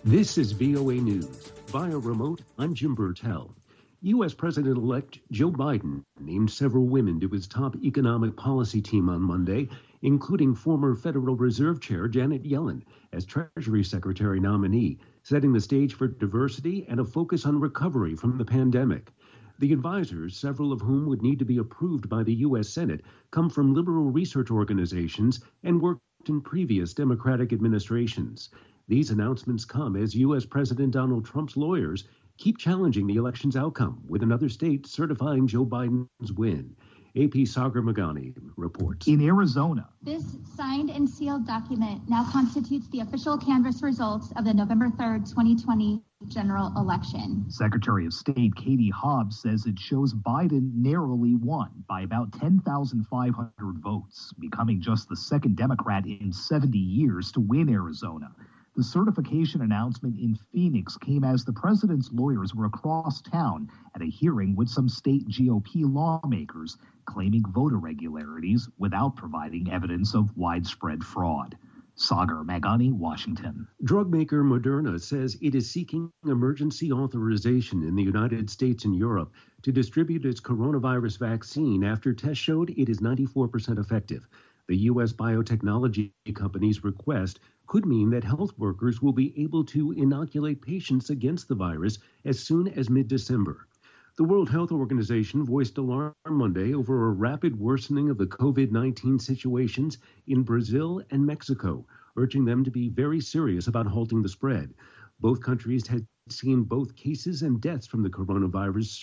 This is VOA News. Via remote, I'm Jim Burtell. U.S. President-elect Joe Biden named several women to his top economic policy team on Monday, including former Federal Reserve Chair Janet Yellen as Treasury Secretary nominee, setting the stage for diversity and a focus on recovery from the pandemic. The advisors, several of whom would need to be approved by the U.S. Senate, come from liberal research organizations and worked in previous Democratic administrations. These announcements come as U.S. President Donald Trump's lawyers keep challenging the election's outcome, with another state certifying Joe Biden's win. AP Sagar Magani reports. In Arizona, this signed and sealed document now constitutes the official canvass results of the November 3rd, 2020 general election. Secretary of State Katie Hobbs says it shows Biden narrowly won by about 10,500 votes, becoming just the second Democrat in 70 years to win Arizona. The certification announcement in Phoenix came as the president's lawyers were across town at a hearing with some state GOP lawmakers claiming voter irregularities without providing evidence of widespread fraud. Sagar Magani, Washington. Drug maker Moderna says it is seeking emergency authorization in the United States and Europe to distribute its coronavirus vaccine after tests showed it is 94% effective. The U.S. biotechnology company's request could mean that health workers will be able to inoculate patients against the virus as soon as mid-December. The World Health Organization voiced alarm Monday over a rapid worsening of the COVID-19 situations in Brazil and Mexico, urging them to be very serious about halting the spread. Both countries had seen both cases and deaths from the coronavirus